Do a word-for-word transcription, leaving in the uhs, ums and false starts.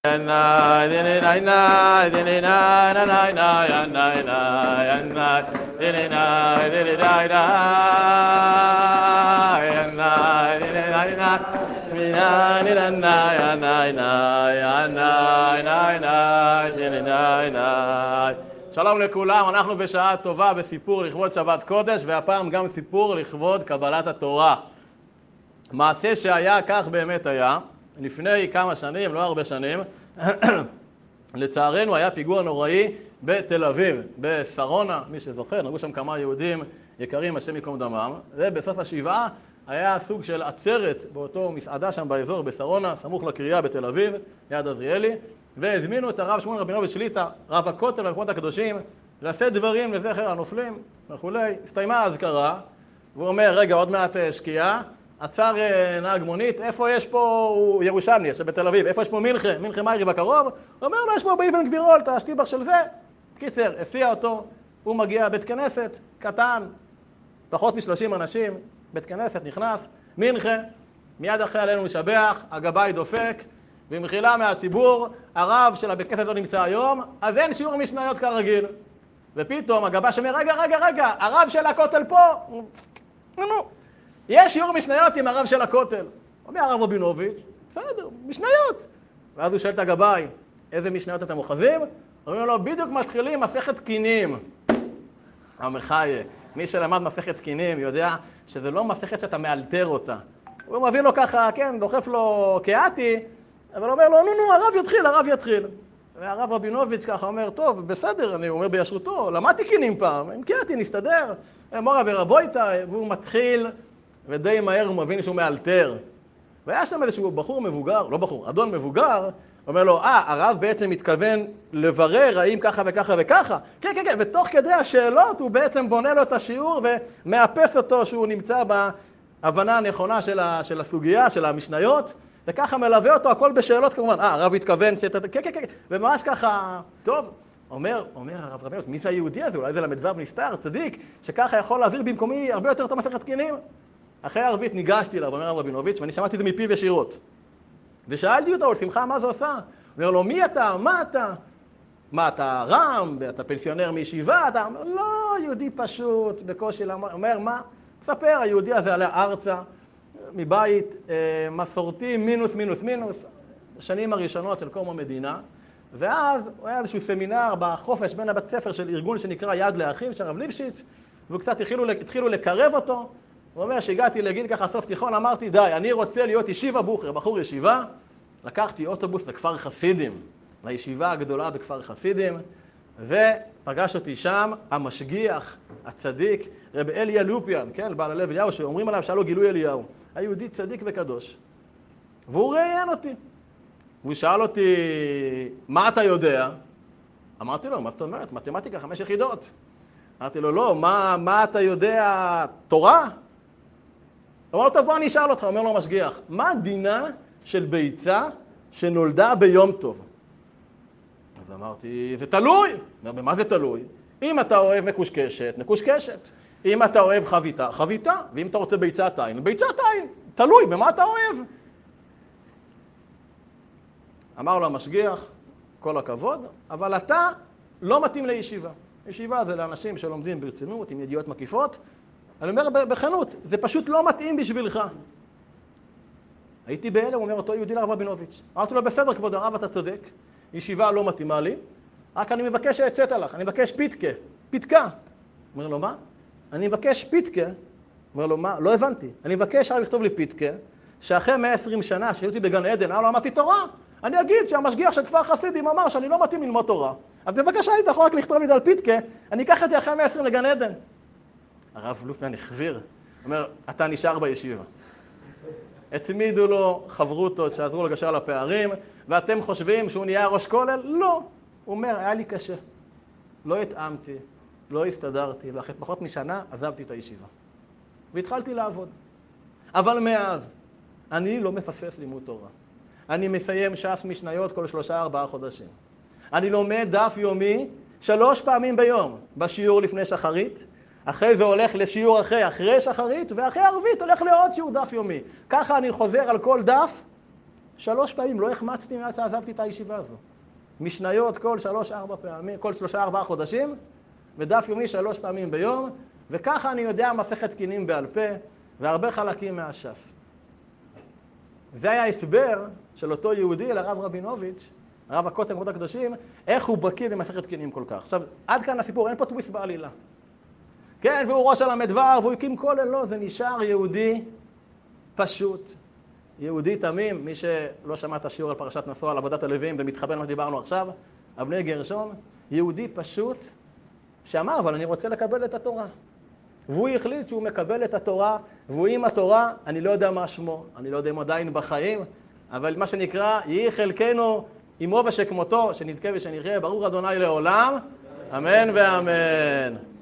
שלום לכולם, אנחנו בשעה טובה בסיפור לכבוד שבת קודש, והפעם גם סיפור לכבוד קבלת התורה. מעשה שהיה, כך באמת היה, לפני כמה שנים, לא הרבה שנים, לצערנו היה פיגוע נוראי בתל אביב, בשרונה, מי שזוכר, נראו שם כמה יהודים יקרים, השם יקום דמם, ובסוף השבעה היה סוג של עצרת באותו מסעדה שם באזור בשרונה, סמוך לקריה בתל אביב, יד עזריאלי, והזמינו את הרב שמואל רבינוביץ' שליט"א, רב הכותל והמקומות הקדושים, לשאת דברים לזכר הנופלים וכולי. הסתיימה האזכרה, והוא אומר, רגע, עוד מעט שקיעה, עצר נהג מונית, איפה יש פה, הוא ירושלמי, שבתל אביב, איפה יש פה מינכה, מינכה מאירי בקרוב? הוא אומר לו, יש פה באבן גבירול, את השטיבח של זה. קיצר, הסיע אותו, הוא מגיע בית כנסת, קטן, פחות משלושים אנשים, בית כנסת נכנס, מינכה, מיד אחרי עלינו משבח, הגבאי דופק, במחילה מהציבור, הרב של הבית כנסת לא נמצא היום, אז אין שיעור משניות כרגיל. ופתאום הגבאי שאומר, רגע, רגע, רגע, הרב של הכותל פה, נו, נו. יש שיעור משניות עם הרב של הכותל. אומר הרב רבינוביץ', בסדר, משניות. ואז הוא שואל את הגבאי, איזה משניות אתם אוחזים? אומרים לו, בדיוק מתחילים מסכת קינים. המחיה, מי שלמד מסכת קינים יודע שזה לא מסכת שאתה מאלתר אותה. הוא מביא לו ככה, כן, דוחף לו כאתי, אבל אומר לו, נו, נו, הרב יתחיל, הרב יתחיל. והרב רבינוביץ' ככה אומר, טוב, בסדר, אני אומר בישרותו, למדתי קינים פעם, עם כאתי נסתדר. מורה ורבויתא, והוא מתחיל, ודי מהר הוא מבין שהוא מאלתר. והיה שם איזשהו בחור מבוגר, לא בחור, אדון מבוגר, אומר לו, אה, הרב בעצם מתכוון לברר האם ככה וככה וככה. כן, כן, כן, ותוך כדי השאלות הוא בעצם בונה לו את השיעור ומאפס אותו שהוא נמצא בהבנה הנכונה של, ה, של הסוגיה, של המשניות, וככה מלווה אותו הכל בשאלות כמובן. אה, הרב התכוון שאתה... כן, כן, כן, וממש ככה, טוב, אומר, אומר הרב רבינוביץ', מי זה היהודי הזה? אולי זה למדבר נסתר, צדיק, שככה יכול להעביר במקומי הרבה יותר את המסכת קינים. אחרי הערבית ניגשתי אליו, אומר הרב רבינוביץ', ואני שמעתי את זה מפיו ישירות. ושאלתי אותו, שמחה, מה זה עושה? הוא אומר לו, מי אתה? מה אתה? מה, אתה רם? אתה פנסיונר מישיבה? אתה אומר, לא, יהודי פשוט, בקושי, אומר, מה? מספר, היהודי הזה עלה ארצה, מבית אה, מסורתי, מינוס, מינוס, מינוס, השנים הראשונות של קום המדינה, ואז הוא היה איזשהו סמינר בחופש בין הבית ספר של ארגון שנקרא יד לאחיו, של הרב ליפשיץ, והוא קצת התחילו, התחילו לקרב אותו. הוא אומר שהגעתי לגיל ככה סוף תיכון, אמרתי, די, אני רוצה להיות ישיבה בוכר, בחור ישיבה. לקחתי אוטובוס לכפר חסידים, לישיבה הגדולה בכפר חסידים, ופגש אותי שם המשגיח, הצדיק, רב אליה לופיאן, כן, בעל הלב אליהו, שאומרים עליו שהיה לו גילוי אליהו. היהודי צדיק וקדוש. והוא ראיין אותי. והוא שאל אותי, מה אתה יודע? אמרתי לו, מה זאת אומרת? מתמטיקה, חמש יחידות. אמרתי לו, לא, מה, מה אתה יודע? תורה? הוא אומר לו, טוב, בוא אני אשאל אותך, אומר לו המשגיח, מה דינה של ביצה שנולדה ביום טוב? אז אמרתי, זה תלוי. אומר, במה זה תלוי? אם אתה אוהב מקושקשת, מקושקשת. אם אתה אוהב חביתה, חביתה. ואם אתה רוצה ביצת עין, ביצת עין. תלוי, במה אתה אוהב? אמר לו המשגיח, כל הכבוד, אבל אתה לא מתאים לישיבה. ישיבה זה לאנשים שלומדים ברצינות, עם ידיעות מקיפות. אני אומר בכנות, זה פשוט לא מתאים בשבילך. הייתי בהלם, הוא אומר אותו יהודי לרב רבינוביץ'. אמרתי לו, בסדר, כבוד הרב, אתה צודק. ישיבה לא מתאימה לי, רק אני מבקש שהצאת לך, אני מבקש פיתקה, פיתקה. אומר לו, מה? אני מבקש פיתקה. אומר לו, מה? לא הבנתי. אני מבקש רק לכתוב לי פיתקה, שאחרי מאה ועשרים שנה, שהייתי בגן עדן, לא למדתי תורה, אני אגיד שהמשגיח של כפר חסידים אמר שאני לא מתאים ללמוד תורה. אז בבקשה, אני יכול רק לכתוב לי על פיתקה, אני אקח את זה אחרי מאה ועשרים לגן עדן. הרב לופמן החביר, אומר, אתה נשאר בישיבה. הצמידו לו חברותות שעזרו לו לגשר על הפערים, ואתם חושבים שהוא נהיה ראש כולל? לא. הוא אומר, היה לי קשה. לא התאמתי, לא הסתדרתי, ואחרי פחות משנה עזבתי את הישיבה. והתחלתי לעבוד. אבל מאז, אני לא מפספס לימוד תורה. אני מסיים ש"ס משניות כל שלושה ארבעה חודשים. אני לומד דף יומי שלוש פעמים ביום, בשיעור לפני שחרית, אחרי זה הולך לשיעור אחרי, אחרי שחרית, ואחרי ערבית הולך לעוד שיעור דף יומי. ככה אני חוזר על כל דף שלוש פעמים לא החמצתי מאז שעזבתי את הישיבה הזו. משניות כל שלוש ארבע פעמים, כל שלושה ארבעה חודשים, ודף יומי שלוש פעמים ביום, וככה אני יודע מסכת קינים בעל פה, והרבה חלקים מהש"ס. זה היה הסבר של אותו יהודי לרב רבינוביץ', הרב הכותל מקומות הקדושים, איך הוא בקיא במסכת קינים כל כך. עכשיו, עד כאן הסיפור, אין פה טוויסט בעלילה. כן, והוא ראש הל"ד ור, והוא הקים כולל, לא, זה נשאר יהודי פשוט. יהודי תמים, מי שלא שמע את השיעור על פרשת נשוא, על עבודת הלווים, ומתחבר מה שדיברנו עכשיו, אבני גרשון, יהודי פשוט, שאמר, אבל אני רוצה לקבל את התורה. והוא החליט שהוא מקבל את התורה, והוא עם התורה, אני לא יודע מה שמו, אני לא יודע אם עדיין בחיים, אבל מה שנקרא, יהי חלקנו עמו ושכמותו, שנזכה ושנחיה, ברוך אדוני לעולם, אמן ואמן.